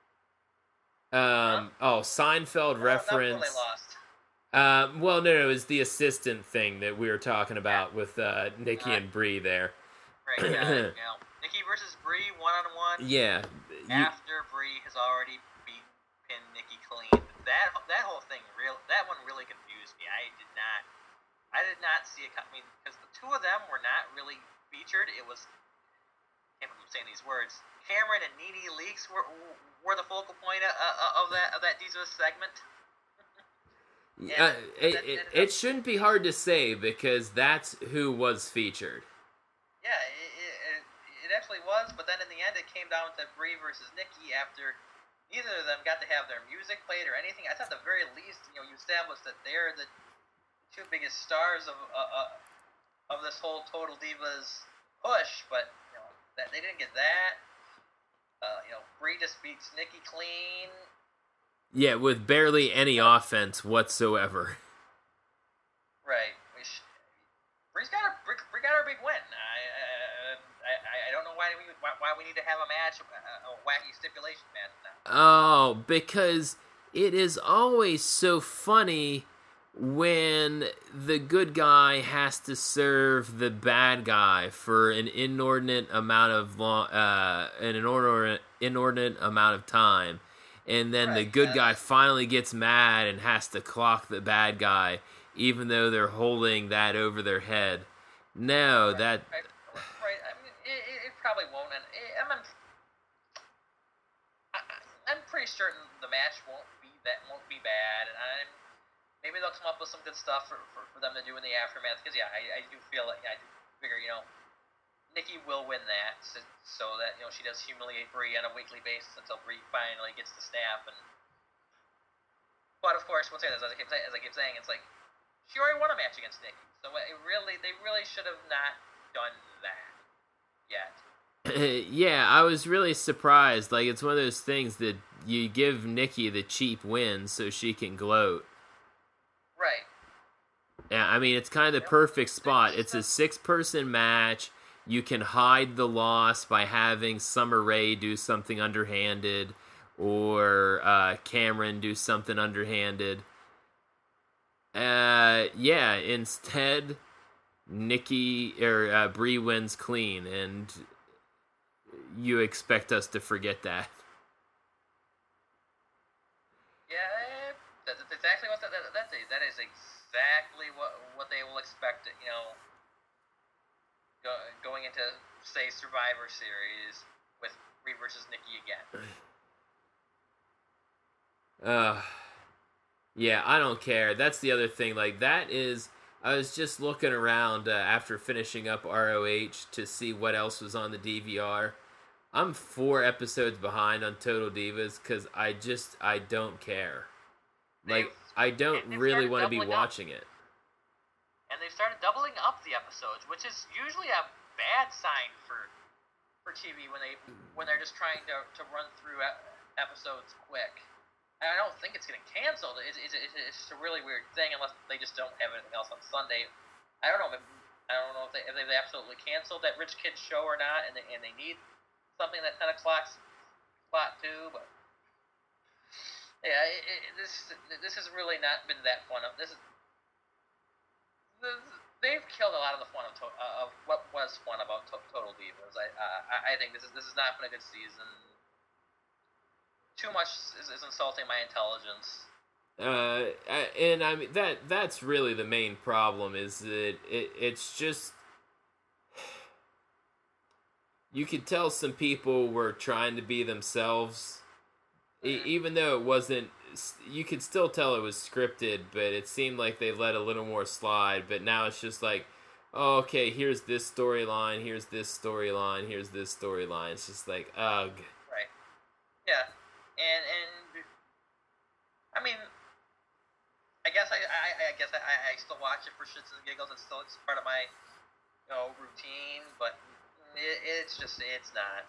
Um. Huh? Oh, Seinfeld oh, reference. That's lost. Uh, well, no, no, it was the assistant thing that we were talking about yeah. with uh, Nikki uh, and Brie there. Right, yeah, yeah. Nikki versus Brie, one-on-one. Yeah. You... After Brie has already beaten pinned Nikki clean. That that whole thing, real that one really confused me. I did not, I did not see it. I mean, because the two of them were not really featured. It was, I can't believe I'm saying these words. Cameron and Nene Leakes were were the focal point of, of that of that Divas segment. Yeah, uh, it, it, it shouldn't be hard to say because that's who was featured. Yeah, it, it, it actually was, but then in the end it came down to Brie versus Nikki after neither of them got to have their music played or anything. I thought at the very least, you know, you established that they're the two biggest stars of uh, uh, of this whole Total Divas push, but you know, that they didn't get that. Uh, you know, Brie just beats Nikki clean. Yeah, with barely any offense whatsoever. Right. Brie's got her, Brie, Brie got her big win. I, I, I, I don't know why we why, why we need to have a match, a, a wacky stipulation match now. Oh, because it is always so funny when the good guy has to serve the bad guy for an inordinate amount of long, uh, an inordinate inordinate amount of time. And then right, the good yeah. guy finally gets mad and has to clock the bad guy, even though they're holding that over their head. No, right, that... Right, right. I mean, it, it probably won't. And it, I'm, I'm pretty certain the match won't be that won't be bad. And I'm, maybe they'll come up with some good stuff for, for, for them to do in the aftermath. Because, yeah, I, I do feel like... I do figure, you know, Nikki will win that, so, so that, you know, she does humiliate Brie on a weekly basis until Brie finally gets the snap. And but of course, once again, as I keep as I keep saying, it's like she already won a match against Nikki, so it really, they really should have not done that yet. Yeah, I was really surprised. Like, it's one of those things that you give Nikki the cheap win so she can gloat. Right. Yeah, I mean, it's kind of the perfect spot. It's a six-person match. You can hide the loss by having Summer Rae do something underhanded or uh, Cameron do something underhanded. Uh, yeah, instead, Nikki or uh, Brie wins clean, and you expect us to forget that. Yeah, that's exactly what that, that, that is. That is exactly what what they will expect. You know. Going into, say, Survivor Series with Brie versus Nikki again. Uh, yeah, I don't care. That's the other thing. Like, that is... I was just looking around uh, after finishing up R O H to see what else was on the D V R. I'm four episodes behind on Total Divas because I just I don't care. Like They've- I don't and they've really started want to be doubling up. watching it. And they've started doubling up the episodes, which is usually a bad sign for for T V when they when they're just trying to, to run through e- episodes quick. And I don't think it's getting canceled. It's, it's, it's just a really weird thing unless they just don't have anything else on Sunday. I don't know. If, I don't know if they if they absolutely canceled that Rich Kids show or not, and they, and they need something that ten o'clock slot too. But yeah, it, it, this this has really not been that fun. This is they've killed a lot of the fun of, to, uh, of what was fun about to, Total Divas. I, I I think this is this has not been a good season. Too much is, is insulting my intelligence. Uh, and I mean that that's really the main problem is that it it's just you could tell some people were trying to be themselves, e- even though it wasn't. You could still tell it was scripted, but it seemed like they let a little more slide. But now it's just like, oh, okay, here's this storyline, here's this storyline, here's this storyline. It's just like, ugh. Right. Yeah. And and I mean, I guess I I, I guess I, I still watch it for shits and giggles. It's still it's part of my you know routine, but it, it's just it's not.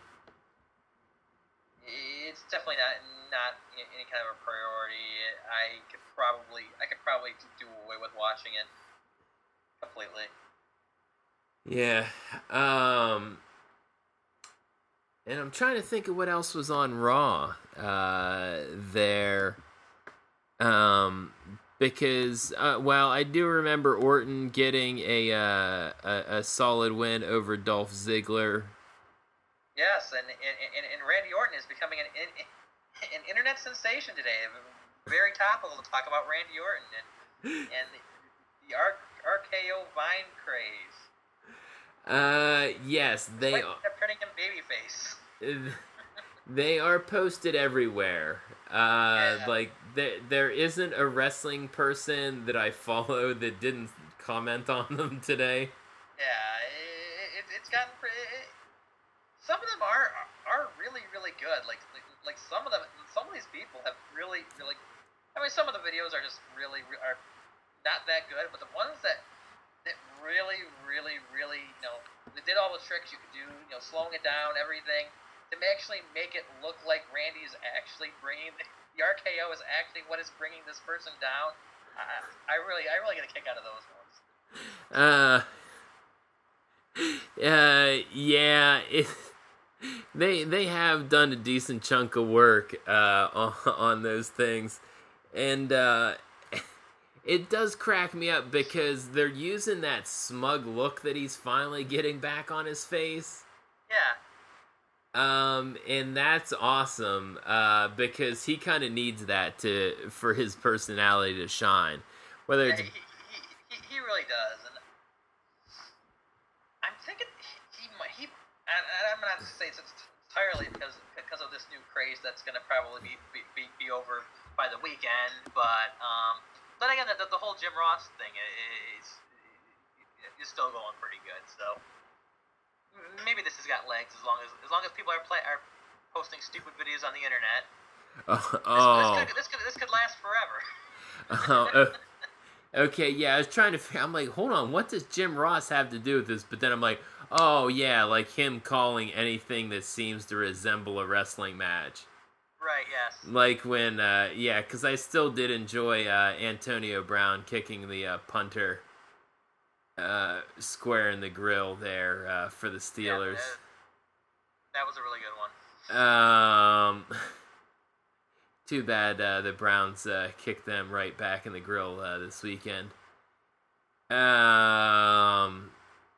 It's definitely not not any kind of a priority. I could probably I could probably do away with watching it completely. Yeah. Um. And I'm trying to think of what else was on Raw. Uh, there. Um. Because uh, well, I do remember Orton getting a uh, a, a solid win over Dolph Ziggler. Yes, and and, and Randy Orton is becoming an an internet sensation today. Very topical to talk about Randy Orton and and the, the R K O Vine craze. Uh, yes, they like are. They're printing him babyface. They are posted everywhere. Uh, Yeah. like there there isn't a wrestling person that I follow that didn't comment on them today. Yeah, it, it, it's gotten pretty. It, some of them are are really really good. Like, like like some of them, some of these people have really really. I mean, some of the videos are just really are not that good, but the ones that that really really really you know they did all the tricks you could do, you know, slowing it down, everything, to actually make it look like Randy is actually bringing the, the R K O is actually what is bringing this person down. I, I really I really get a kick out of those ones. Uh. Uh. Yeah. It, They they have done a decent chunk of work uh, on, on those things, and uh, it does crack me up because they're using that smug look that he's finally getting back on his face. Yeah. Um, and that's awesome uh, because he kind of needs that to for his personality to shine. Whether Yeah, it's he, he, he, he really does, and I'm thinking he might he. And I'm not to say it's entirely because because of this new craze that's going to probably be, be be over by the weekend, but um, but again, the, the whole Jim Ross thing is is still going pretty good. So maybe this has got legs as long as as long as people are play are posting stupid videos on the internet. uh, This, oh this, could, this could this could last forever. oh. Uh, Okay, yeah, I was trying to figure, I'm like, hold on, what does Jim Ross have to do with this? But then I'm like, oh, yeah, like him calling anything that seems to resemble a wrestling match. Right, yes. Like when, uh, yeah, because I still did enjoy uh, Antonio Brown kicking the uh, punter uh, square in the grill there uh, for the Steelers. Yeah, that, that was a really good one. Um... Too bad uh, the Browns uh, kicked them right back in the grill uh, this weekend. Um,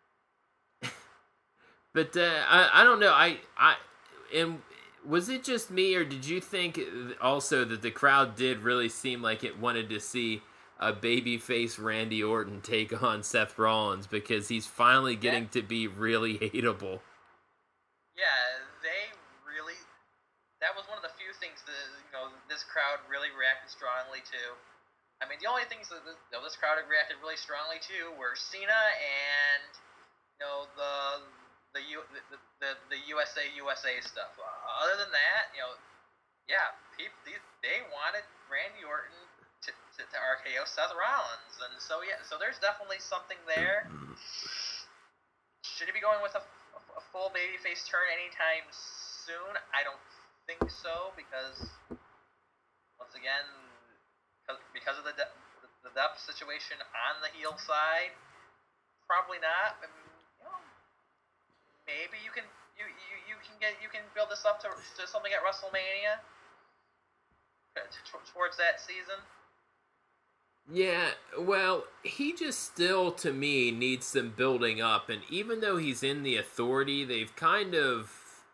but uh, I I don't know. I I and was it just me, or did you think also that the crowd did really seem like it wanted to see a babyface Randy Orton take on Seth Rollins because he's finally getting Yeah. to be really hateable? Yeah, they really. That was one of the few things that you know this crowd really reacted strongly to. I mean, the only things that this, you know, this crowd had reacted really strongly to were Cena and you know the the U, the, the the U S A U S A stuff. Uh, other than that, you know, yeah, people, these, they wanted Randy Orton to, to, to R K O Seth Rollins, and so yeah, so there's definitely something there. Should he be going with a, a, a full babyface turn anytime soon? I don't think so, because once again, because of the de- the depth situation on the heel side, probably not. I mean, you know, maybe you can you, you, you can get you can build this up to, to something at WrestleMania towards that season. Yeah, well, he just still, to me, needs some building up, and even though he's in the Authority, they've kind of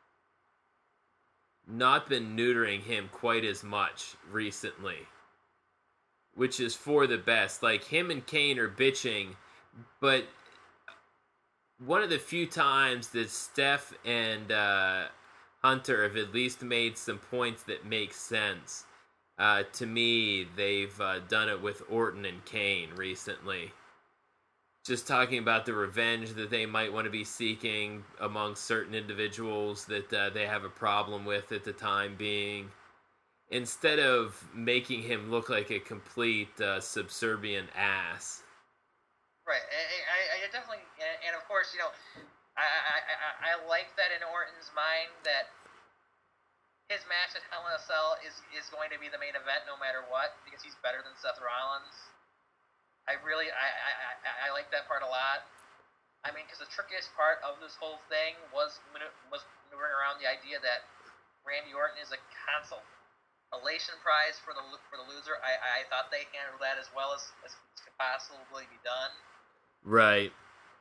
not been neutering him quite as much recently, which is for the best. Like, him and Kane are bitching, but one of the few times that Steph and uh, Hunter have at least made some points that make sense. Uh, to me, they've uh, done it with Orton and Kane recently. Just talking about the revenge that they might want to be seeking among certain individuals that uh, they have a problem with at the time being. Instead of making him look like a complete uh, subservient ass. Right, I, I, I definitely, and of course, you know, I, I, I, I like that in Orton's mind that his match at Hell in a Cell is, is going to be the main event no matter what, because he's better than Seth Rollins. I really, I, I, I, I like that part a lot. I mean, because the trickiest part of this whole thing was was maneuvering around the idea that Randy Orton is a consolation prize for the for the loser. I, I thought they handled that as well as, as could possibly be done. Right.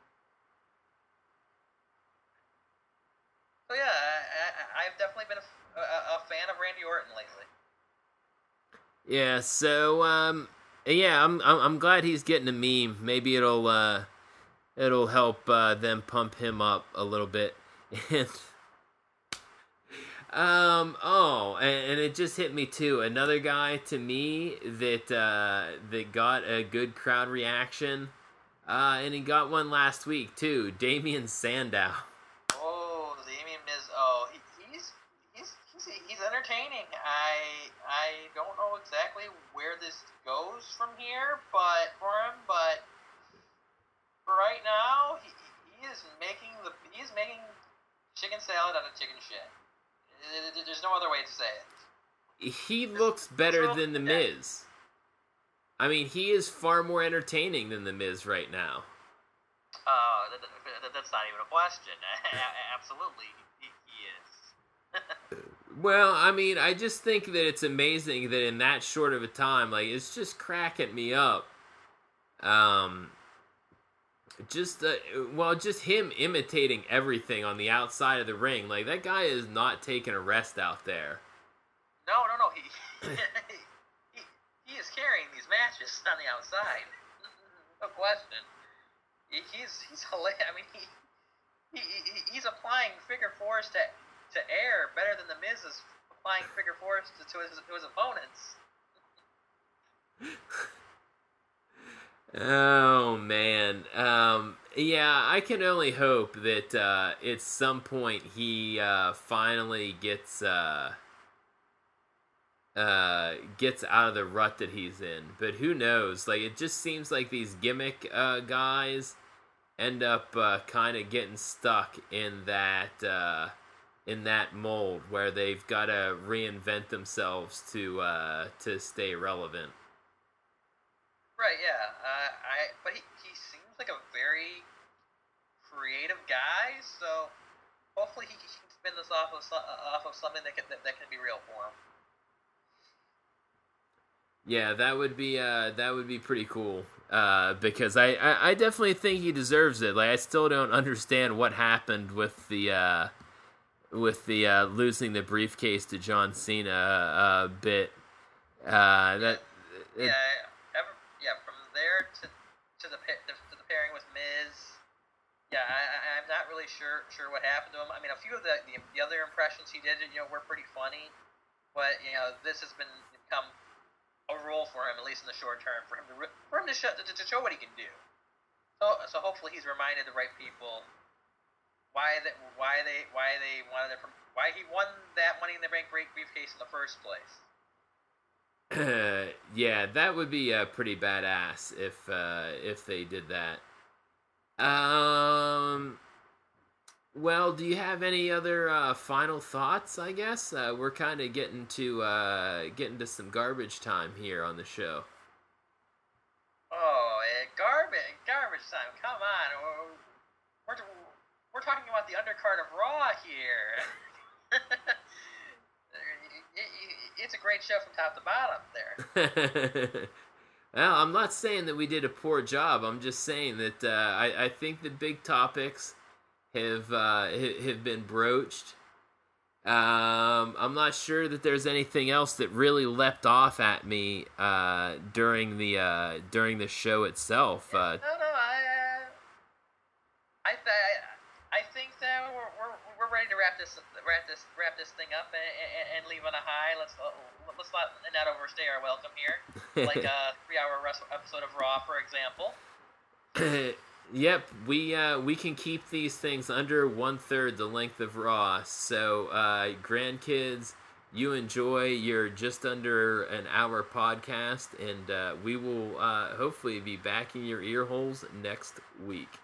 So yeah, I, I, I've definitely been a, a, a fan of Randy Orton lately. Yeah, so um, yeah, I'm, I'm I'm glad he's getting a meme. Maybe it'll uh, it'll help uh, them pump him up a little bit. And um, oh, and, and it just hit me too. Another guy to me that uh, that got a good crowd reaction, uh, and he got one last week too. Damien Sandow. Oh, Damien is oh he, he's he's he's he's entertaining. I I don't know exactly where this goes from here, but for him, but for right now, he, he is making the he is making chicken salad out of chicken shit. There's no other way to say it. He looks better than The Miz. I mean, he is far more entertaining than The Miz right now. Uh, that, that, that's not even a question. Absolutely, he, he is. Well, I mean, I just think that it's amazing that in that short of a time, like, it's just cracking me up. Um, just, uh, well, just him imitating everything on the outside of the ring. Like, that guy is not taking a rest out there. No, no, no. He, he, he is carrying these matches on the outside. No question. He, he's, he's hilarious. I mean, he, he, he's applying figure fours to, to air better than The Miz is applying figure fours to, to, his, to his opponents. Oh man, um, yeah, I can only hope that uh, at some point he uh, finally gets uh, uh, gets out of the rut that he's in. But who knows? Like, it just seems like these gimmick uh, guys end up uh, kind of getting stuck in that uh, in that mold where they've got to reinvent themselves to uh, to stay relevant. Right, yeah. Uh, I but he, he seems like a very creative guy, so hopefully he, he can spin this off of off of something that can that, that can be real for him. Yeah, that would be uh, that would be pretty cool. Uh, because I, I, I definitely think he deserves it. Like, I still don't understand what happened with the uh, with the uh, losing the briefcase to John Cena uh, bit. Uh, that yeah. It, Yeah, from there to to the to the pairing with Miz, yeah, I, I'm not really sure sure what happened to him. I mean, a few of the, the the other impressions he did, you know, were pretty funny, but you know, this has been become a role for him, at least in the short term, for him to for him to show to, to show what he can do. So so hopefully he's reminded the right people why that why they why they wanted to, why he won that Money in the Bank briefcase in the first place. Yeah, that would be uh, pretty badass if uh, if they did that. Um. Well, do you have any other uh, final thoughts? I guess uh, we're kind of getting to uh, getting to some garbage time here on the show. Oh, eh, garbage, garbage time! Come on, we're we're talking about the undercard of Raw here. It's a great show from top to bottom there. Well, I'm not saying that we did a poor job. I'm just saying that uh, I, I think the big topics have uh, have been broached. Um, I'm not sure that there's anything else that really leapt off at me uh, during the uh, during the show itself. Uh, no, no, I, uh, I, th- I think that we're, we're we're ready to wrap this wrap this wrap this thing up and, and, and leave on a high. Let's let's not not overstay our welcome here, like a three-hour episode of Raw, for example. Yep, we uh, we can keep these things under one third the length of Raw. So, uh, grandkids, you enjoy your just under an hour podcast, and uh, we will uh, hopefully be back in your ear holes next week.